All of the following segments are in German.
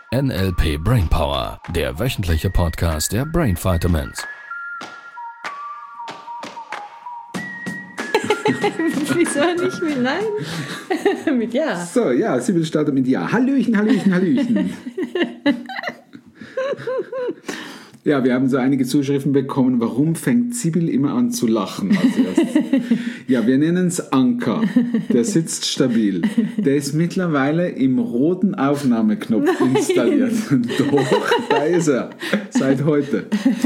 NLP Brainpower, der wöchentliche Podcast der Brain Vitamins. Wieso nicht mit Nein? Mit Ja. So, ja, Sibyl startet mit Ja. Hallöchen, Hallöchen, Hallöchen. Ja, wir haben so einige Zuschriften bekommen. Warum fängt Sibyl immer an zu lachen als erstes? Ja, wir nennen es Anker. Der sitzt stabil. Der ist mittlerweile im roten Aufnahmeknopf installiert. Doch, da ist er. Seit heute.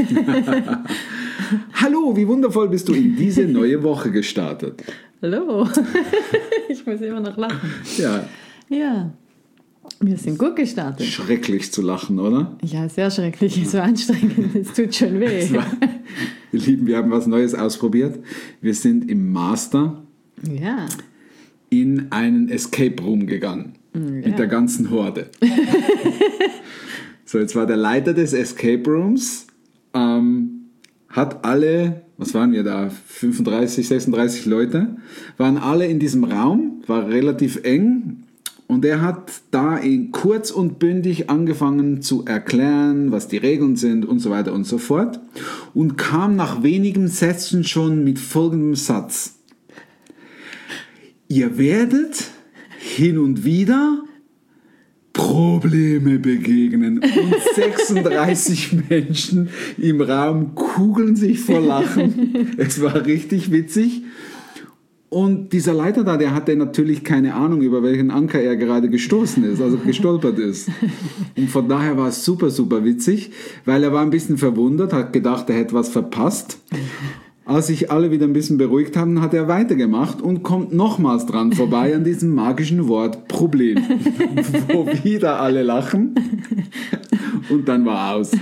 Hallo, wie wundervoll bist du in diese neue Woche gestartet. Hallo. Ich muss immer noch lachen. Ja. Ja. Wir sind gut gestartet. Schrecklich zu lachen, oder? Ja, sehr schrecklich. So anstrengend. Es tut schon weh. Ihr Lieben, wir haben was Neues ausprobiert. Wir sind im Master Ja. in einen Escape Room gegangen. Mit der ganzen Horde. So, jetzt war der Leiter des Escape Rooms, hat alle, was waren wir da, 35, 36 Leute, waren alle in diesem Raum, war relativ eng. Und er hat da kurz und bündig angefangen zu erklären, was die Regeln sind und so weiter und so fort. Und kam nach wenigen Sätzen schon mit folgendem Satz. Ihr werdet hin und wieder Probleme begegnen. Und 36 Menschen im Raum kugeln sich vor Lachen. Es war richtig witzig. Und dieser Leiter da, der hatte natürlich keine Ahnung, über welchen Anker er gerade gestoßen ist, also gestolpert ist. Und von daher war es super, super witzig, weil er war ein bisschen verwundert, hat gedacht, er hätte was verpasst. Als sich alle wieder ein bisschen beruhigt haben, hat er weitergemacht und kommt nochmals dran vorbei an diesem magischen Wort Problem. Wo wieder alle lachen. Und dann war aus.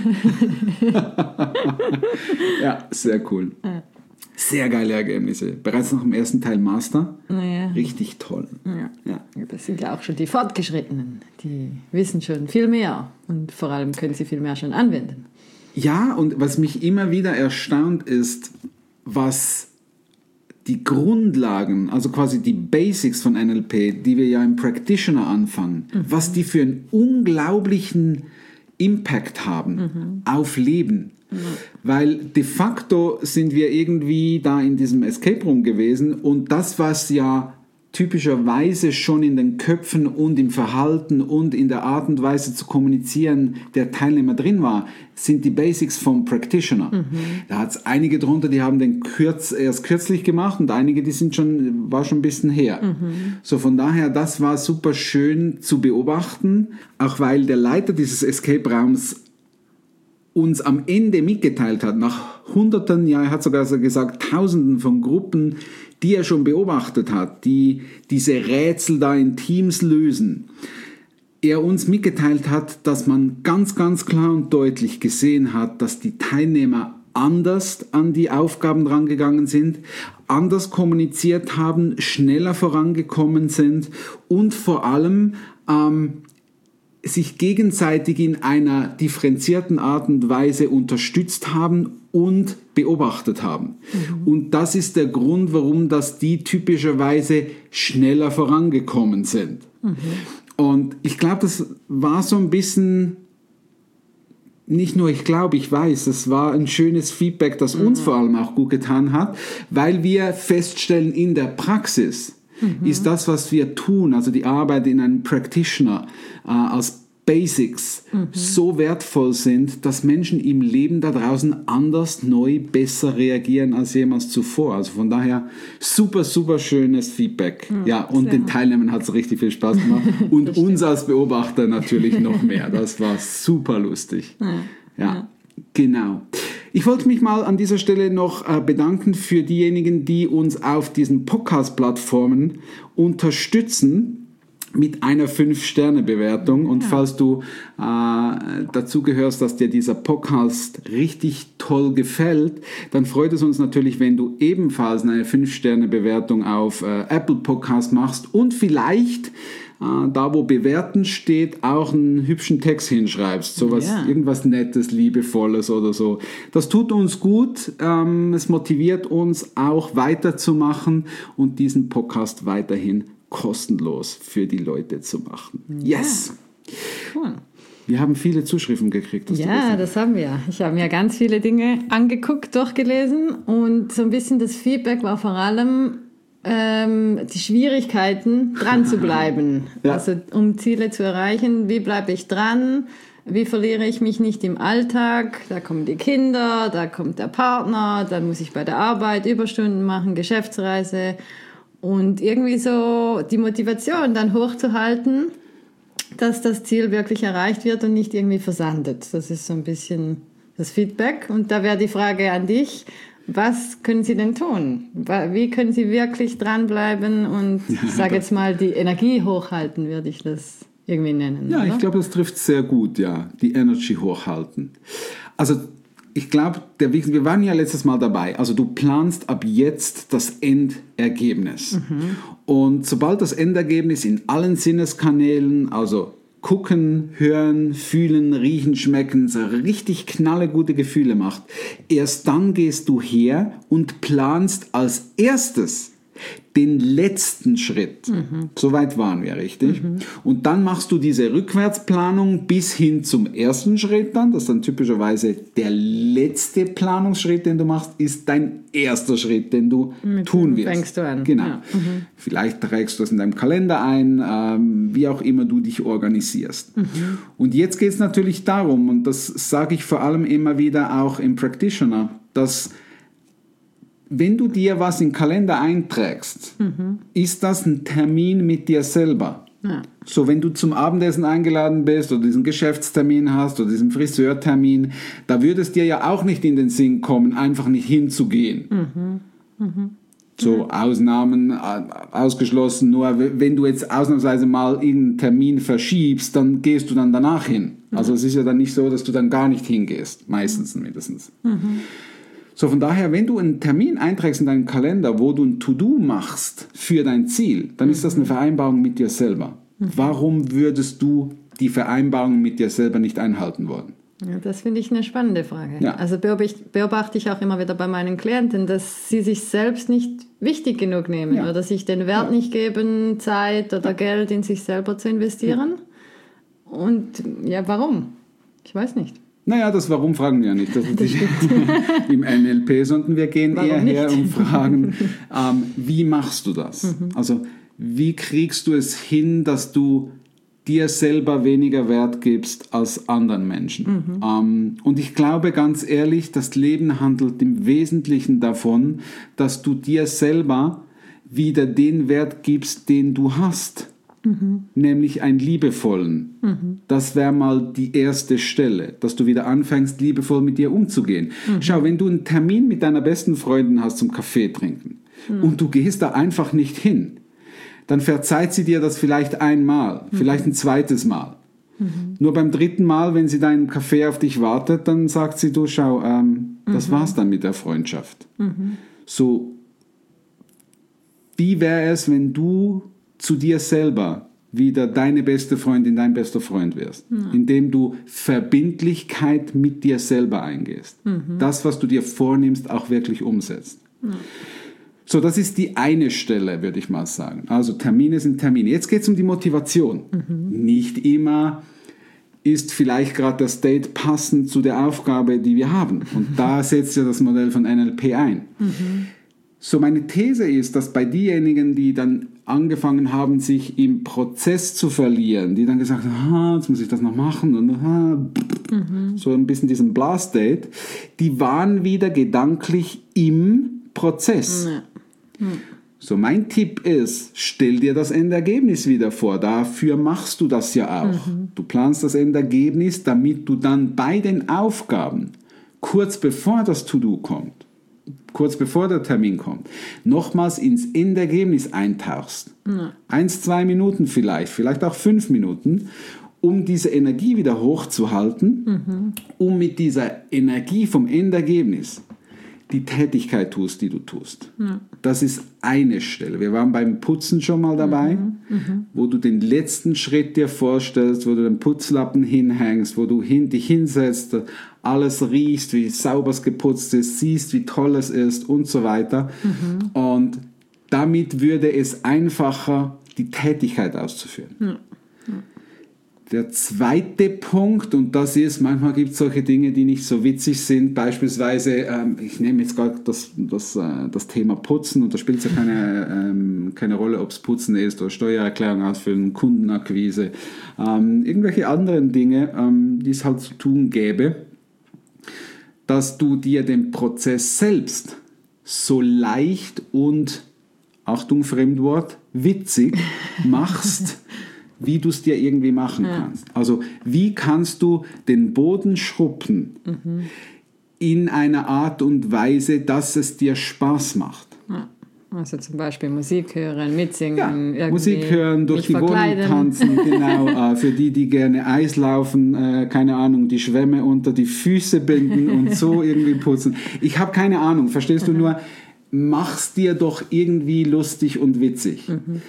Ja, sehr cool. Sehr geile Ergebnisse. Bereits nach dem ersten Teil Master. Naja. Richtig toll. Ja. Das sind ja auch schon die Fortgeschrittenen. Die wissen schon viel mehr. Und vor allem können sie viel mehr schon anwenden. Ja, und was mich immer wieder erstaunt ist, was die Grundlagen, also quasi die Basics von NLP, die wir ja im Practitioner anfangen, was die für einen unglaublichen Impact haben auf Leben. Weil de facto sind wir irgendwie da in diesem Escape Room gewesen und das, was ja typischerweise schon in den Köpfen und im Verhalten und in der Art und Weise zu kommunizieren der Teilnehmer drin war, sind die Basics vom Practitioner. Da hat es einige drunter, die haben den erst kürzlich gemacht und einige, die war schon ein bisschen her. So von daher, das war super schön zu beobachten, auch weil der Leiter dieses Escape Raums uns am Ende mitgeteilt hat, nach Hunderten, ja, er hat sogar gesagt, Tausenden von Gruppen, die er schon beobachtet hat, die diese Rätsel da in Teams lösen, er uns mitgeteilt hat, dass man ganz, ganz klar und deutlich gesehen hat, dass die Teilnehmer anders an die Aufgaben rangegangen sind, anders kommuniziert haben, schneller vorangekommen sind und vor allem sich gegenseitig in einer differenzierten Art und Weise unterstützt haben und beobachtet haben. Und das ist der Grund, warum das die typischerweise schneller vorangekommen sind. Und ich glaube, das war so ein bisschen, nicht nur ich glaube, ich weiß, es war ein schönes Feedback, das uns vor allem auch gut getan hat, weil wir feststellen in der Praxis, ist das, was wir tun, also die Arbeit in einem Practitioner als Basics, so wertvoll sind, dass Menschen im Leben da draußen anders, neu, besser reagieren als jemals zuvor. Also von daher super, super schönes Feedback. Ja, und den Teilnehmern hat es richtig viel Spaß gemacht und uns als Beobachter natürlich noch mehr. Das war super lustig. Ja, genau. Ich wollte mich mal an dieser Stelle noch bedanken für diejenigen, die uns auf diesen Podcast-Plattformen unterstützen mit einer 5-Sterne-Bewertung. Und falls du dazu gehörst, dass dir dieser Podcast richtig toll gefällt, dann freut es uns natürlich, wenn du ebenfalls eine 5-Sterne-Bewertung auf Apple Podcast machst und vielleicht da wo bewerten steht, auch einen hübschen Text hinschreibst. Irgendwas Nettes, Liebevolles oder so. Das tut uns gut. Es motiviert uns auch weiterzumachen und diesen Podcast weiterhin kostenlos für die Leute zu machen. Yes! Cool. Wir haben viele Zuschriften gekriegt. Ja, das haben wir. Ich habe mir ganz viele Dinge angeguckt, durchgelesen und so ein bisschen das Feedback war vor allem die Schwierigkeiten, dran zu bleiben. Ja. Also um Ziele zu erreichen, wie bleibe ich dran? Wie verliere ich mich nicht im Alltag? Da kommen die Kinder, da kommt der Partner, dann muss ich bei der Arbeit Überstunden machen, Geschäftsreise und irgendwie so die Motivation dann hochzuhalten, dass das Ziel wirklich erreicht wird und nicht irgendwie versandet. Das ist so ein bisschen das Feedback. Und da wäre die Frage an dich, was können Sie denn tun? Wie können Sie wirklich dranbleiben und, ich sage jetzt mal, die Energie hochhalten, würde ich das irgendwie nennen? Ja, oder? ich glaube, das trifft sehr gut, ja, die Energy hochhalten. Also ich glaube, wir waren ja letztes Mal dabei, also du planst ab jetzt das Endergebnis. Und sobald das Endergebnis in allen Sinneskanälen, also gucken, hören, fühlen, riechen, schmecken, so richtig knallegute Gefühle macht, erst dann gehst du her und planst als erstes den letzten Schritt. So weit waren wir, richtig? Und dann machst du diese Rückwärtsplanung bis hin zum ersten Schritt dann. Das ist dann typischerweise der letzte Planungsschritt, den du machst, ist dein erster Schritt, den du tun wirst. Fängst du an. Genau. Ja. Vielleicht trägst du das in deinem Kalender ein, wie auch immer du dich organisierst. Und jetzt geht es natürlich darum, und das sage ich vor allem immer wieder auch im Practitioner, dass wenn du dir was in den Kalender einträgst, ist das ein Termin mit dir selber. Ja. So, wenn du zum Abendessen eingeladen bist oder diesen Geschäftstermin hast oder diesen Friseurtermin, da würde es dir ja auch nicht in den Sinn kommen, einfach nicht hinzugehen. So, Ausnahmen ausgeschlossen, nur wenn du jetzt ausnahmsweise mal irgendeinen Termin verschiebst, dann gehst du dann danach hin. Also es ist ja dann nicht so, dass du dann gar nicht hingehst, meistens mindestens. So, von daher, wenn du einen Termin einträgst in deinen Kalender, wo du ein To-Do machst für dein Ziel, dann ist das eine Vereinbarung mit dir selber. Warum würdest du die Vereinbarung mit dir selber nicht einhalten wollen? Ja, das finde ich eine spannende Frage. Ja. Also beobachte ich auch immer wieder bei meinen Klienten, dass sie sich selbst nicht wichtig genug nehmen Ja. oder sich den Wert nicht geben, Zeit oder Geld in sich selber zu investieren. Und ja, warum? Ich weiß nicht. Naja, das Warum fragen wir ja nicht. Das ist nicht im NLP, sondern wir gehen Warum eher her nicht? und fragen, wie machst du das? Also wie kriegst du es hin, dass du dir selber weniger Wert gibst als anderen Menschen? Und ich glaube ganz ehrlich, das Leben handelt im Wesentlichen davon, dass du dir selber wieder den Wert gibst, den du hast. Nämlich einen liebevollen. Das wäre mal die erste Stelle, dass du wieder anfängst, liebevoll mit dir umzugehen. Schau, wenn du einen Termin mit deiner besten Freundin hast zum Kaffee trinken und du gehst da einfach nicht hin, dann verzeiht sie dir das vielleicht einmal, vielleicht ein zweites Mal. Nur beim dritten Mal, wenn sie deinen Kaffee auf dich wartet, dann sagt sie, du schau, das war's dann mit der Freundschaft. So, wie wäre es, wenn du zu dir selber wieder deine beste Freundin, dein bester Freund wirst, indem du Verbindlichkeit mit dir selber eingehst. Das, was du dir vornimmst, auch wirklich umsetzt. So, das ist die eine Stelle, würde ich mal sagen. Also Termine sind Termine. Jetzt geht es um die Motivation. Nicht immer ist vielleicht gerade das Date passend zu der Aufgabe, die wir haben. Und da setzt ja das Modell von NLP ein. So, meine These ist, dass bei diejenigen, die dann angefangen haben, sich im Prozess zu verlieren, die dann gesagt haben, jetzt muss ich das noch machen und so ein bisschen diesen Blast-Date, die waren wieder gedanklich im Prozess. So, mein Tipp ist, stell dir das Endergebnis wieder vor. Dafür machst du das ja auch. Du planst das Endergebnis, damit du dann bei den Aufgaben, kurz bevor das To-Do kommt, kurz bevor der Termin kommt, nochmals ins Endergebnis eintauchst. 1-2 Minuten vielleicht auch 5 Minuten, um diese Energie wieder hochzuhalten, um mit dieser Energie vom Endergebnis die Tätigkeit tust, die du tust. Das ist eine Stelle. Wir waren beim Putzen schon mal dabei, wo du den letzten Schritt dir vorstellst, wo du den Putzlappen hinhängst, wo du dich hinsetzt, alles riechst, wie sauber es geputzt ist, siehst, wie toll es ist und so weiter. Und damit würde es einfacher, die Tätigkeit auszuführen. Der zweite Punkt, und das ist, manchmal gibt es solche Dinge, die nicht so witzig sind, beispielsweise, ich nehme jetzt gerade das Thema Putzen, und da spielt es ja keine Rolle, ob es Putzen ist oder Steuererklärung ausfüllen, Kundenakquise, irgendwelche anderen Dinge, die es halt zu tun gäbe, dass du dir den Prozess selbst so leicht und, Achtung, Fremdwort, witzig machst, wie du es dir irgendwie machen kannst. Also wie kannst du den Boden schruppen in einer Art und Weise, dass es dir Spaß macht. Ja. Also zum Beispiel Musik hören, mitsingen, ja, Musik hören, durch die Wohnung tanzen, genau. Für die gerne Eis laufen, keine Ahnung, die Schwämme unter die Füße binden und so irgendwie putzen. Ich habe keine Ahnung, verstehst du, nur mach's dir doch irgendwie lustig und witzig.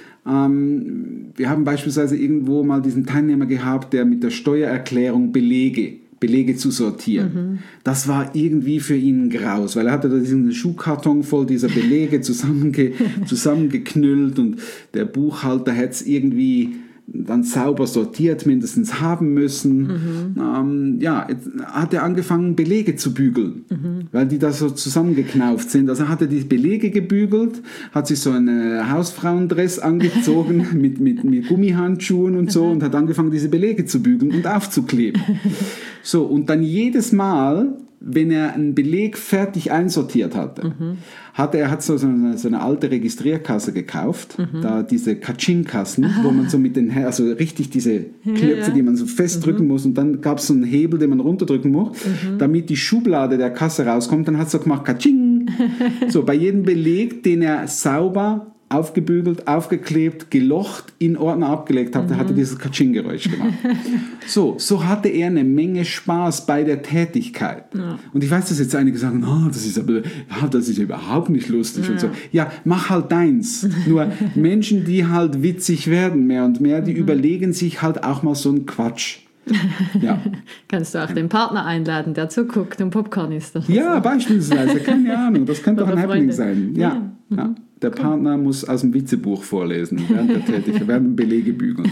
Wir haben beispielsweise irgendwo mal diesen Teilnehmer gehabt, der mit der Steuererklärung Belege zu sortieren. Das war irgendwie für ihn ein Graus, weil er hatte da diesen Schuhkarton voll dieser Belege zusammengeknüllt, und der Buchhalter hätte es irgendwie dann sauber sortiert mindestens haben müssen. Jetzt hat er angefangen, Belege zu bügeln, weil die da so zusammengeknauft sind. Also hat er die Belege gebügelt, hat sich so einen Hausfrauendress angezogen mit Gummihandschuhen und so, und hat angefangen, diese Belege zu bügeln und aufzukleben. So, und dann jedes Mal, wenn er einen Beleg fertig einsortiert hatte, hat so eine alte Registrierkasse gekauft, da diese Katsching-Kassen, wo man so mit den, also richtig diese Knöpfe, die man so festdrücken muss, und dann gab es so einen Hebel, den man runterdrücken muss, damit die Schublade der Kasse rauskommt, dann hat es so gemacht, Katsching! So, bei jedem Beleg, den er sauber aufgebügelt, aufgeklebt, gelocht, in Ordner abgelegt hat, hat er dieses Katsching-Geräusch gemacht. So hatte er eine Menge Spaß bei der Tätigkeit. Ja. Und ich weiß, dass jetzt einige sagen, das ist überhaupt nicht lustig und so. Ja, mach halt deins. Nur Menschen, die halt witzig werden mehr und mehr, die überlegen sich halt auch mal so einen Quatsch. Ja. Kannst du auch den Partner einladen, der zuguckt und Popcorn isst. Ja, beispielsweise, keine Ahnung, das könnte doch ein Happening sein. Ja. Der Partner muss aus dem Witzebuch vorlesen, während dem Belege bügeln.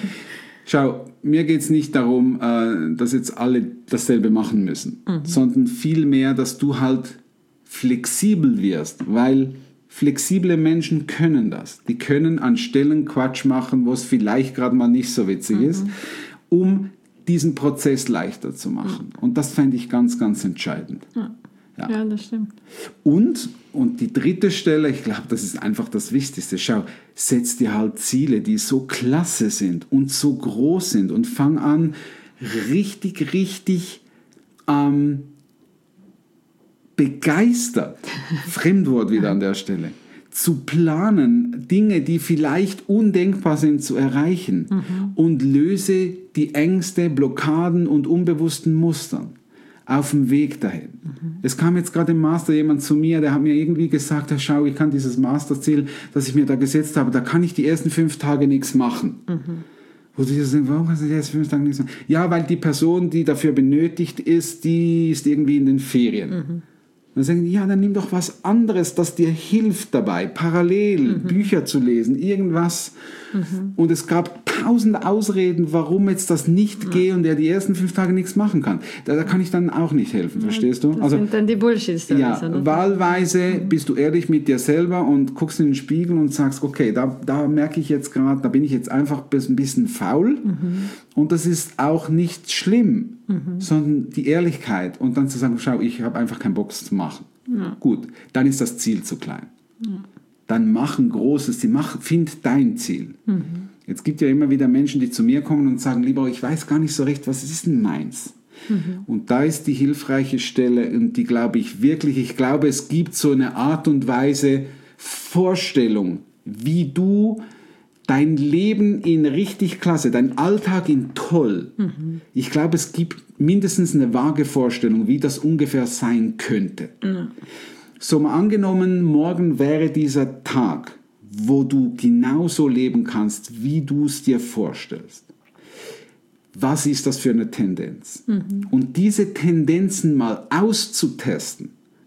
Schau, mir geht es nicht darum, dass jetzt alle dasselbe machen müssen, sondern vielmehr, dass du halt flexibel wirst, weil flexible Menschen können das. Die können an Stellen Quatsch machen, wo es vielleicht gerade mal nicht so witzig ist, um diesen Prozess leichter zu machen. Und das fände ich ganz, ganz entscheidend. Ja, das stimmt. Und die dritte Stelle, ich glaube, das ist einfach das Wichtigste. Schau, setz dir halt Ziele, die so klasse sind und so groß sind, und fang an, richtig begeistert, Fremdwort wieder an der Stelle, zu planen, Dinge, die vielleicht undenkbar sind, zu erreichen, und löse die Ängste, Blockaden und unbewussten Mustern auf dem Weg dahin. Es kam jetzt gerade im Master jemand zu mir, der hat mir irgendwie gesagt, schau, ich kann dieses Masterziel, das ich mir da gesetzt habe, da kann ich die ersten 5 Tage nichts machen. Wo du dir denkst, warum kannst du die ersten 5 Tage nichts machen? Ja, weil die Person, die dafür benötigt ist, die ist irgendwie in den Ferien. Dann sagen die, ja, dann nimm doch was anderes, das dir hilft dabei, parallel Bücher zu lesen, irgendwas. Und es gab 1000 Ausreden, warum jetzt das nicht geht und der die ersten 5 Tage nichts machen kann. Da kann ich dann auch nicht helfen, verstehst du? Das sind dann die Bullshit-Stories. Ja, wahlweise bist du ehrlich mit dir selber und guckst in den Spiegel und sagst, okay, da merke ich jetzt gerade, da bin ich jetzt einfach ein bisschen faul, und das ist auch nicht schlimm, sondern die Ehrlichkeit, und dann zu sagen, schau, ich habe einfach keinen Bock zu machen. Ja. Gut, dann ist das Ziel zu klein. Ja. Dann mach ein großes Ziel, find dein Ziel. Jetzt gibt ja immer wieder Menschen, die zu mir kommen und sagen, lieber, ich weiß gar nicht so recht, was ist denn meins? Und da ist die hilfreiche Stelle, und die glaube ich wirklich, ich glaube, es gibt so eine Art und Weise, Vorstellung, wie du dein Leben in richtig klasse, dein Alltag in toll. Ich glaube, es gibt mindestens eine vage Vorstellung, wie das ungefähr sein könnte. So, mal angenommen, morgen wäre dieser Tag, wo du genauso leben kannst, wie du es dir vorstellst. Was ist das für eine Tendenz? Und diese Tendenzen mal auszutesten,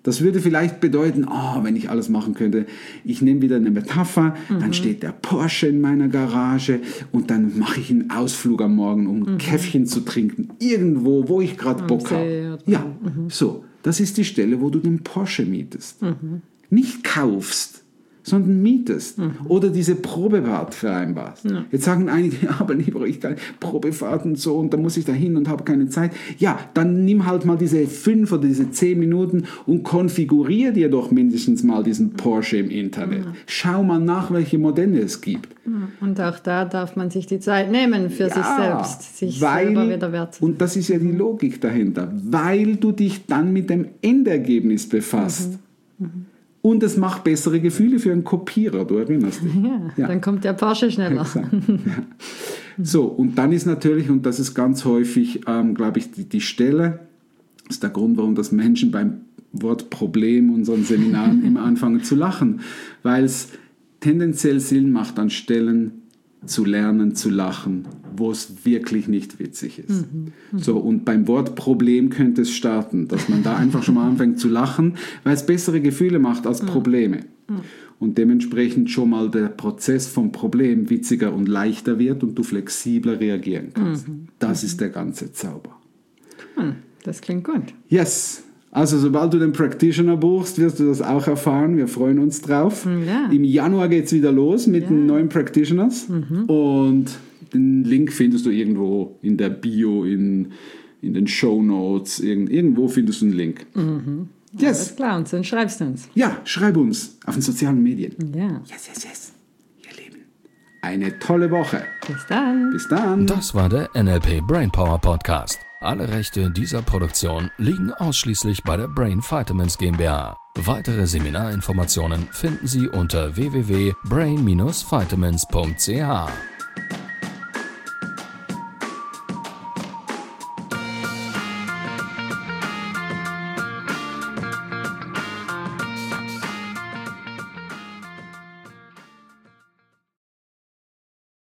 Das würde vielleicht bedeuten, wenn ich alles machen könnte, ich nehme wieder eine Metapher, dann steht der Porsche in meiner Garage und dann mache ich einen Ausflug am Morgen, um ein Käffchen zu trinken, irgendwo, wo ich gerade Bock habe. Ja, so, das ist die Stelle, wo du den Porsche mietest. Nicht kaufst, sondern mietest oder diese Probefahrt vereinbarst. Ja. Jetzt sagen einige, ja, aber lieber ich kann Probefahrt und so und dann muss ich da hin und habe keine Zeit. Ja, dann nimm halt mal diese 5 oder diese 10 Minuten und konfigurier dir doch mindestens mal diesen Porsche im Internet. Ja. Schau mal nach, welche Modelle es gibt. Und auch da darf man sich die Zeit nehmen für sich selbst, sich selber wieder wertzunehmen. Und das ist ja die Logik dahinter, weil du dich dann mit dem Endergebnis befasst. Und es macht bessere Gefühle für einen Kopierer, du erinnerst dich. Ja, dann kommt der Porsche schneller. Ja. So, und dann ist natürlich, und das ist ganz häufig, glaube ich, die Stelle, das ist der Grund, warum das Menschen beim Wort Problem unseren Seminaren immer anfangen zu lachen, weil es tendenziell Sinn macht, an Stellen zu lernen, zu lachen, wo es wirklich nicht witzig ist. So, und beim Wort Problem könnte es starten, dass man da einfach schon mal anfängt zu lachen, weil es bessere Gefühle macht als Probleme. Und dementsprechend schon mal der Prozess vom Problem witziger und leichter wird und du flexibler reagieren kannst. Das ist der ganze Zauber. Das klingt gut. Yes! Also sobald du den Practitioner buchst, wirst du das auch erfahren. Wir freuen uns drauf. Ja. Im Januar geht es wieder los mit den neuen Practitioners. Und den Link findest du irgendwo in der Bio, in den Shownotes. Irgendwo findest du einen Link. Yes. Alles klar, und dann schreibst du uns. Ja, schreib uns auf den sozialen Medien. Ja. Yes. Ihr Lieben, eine tolle Woche. Bis dann. Das war der NLP Brainpower Podcast. Alle Rechte dieser Produktion liegen ausschließlich bei der Brain Vitamins GmbH. Weitere Seminarinformationen finden Sie unter www.brain-vitamins.ch.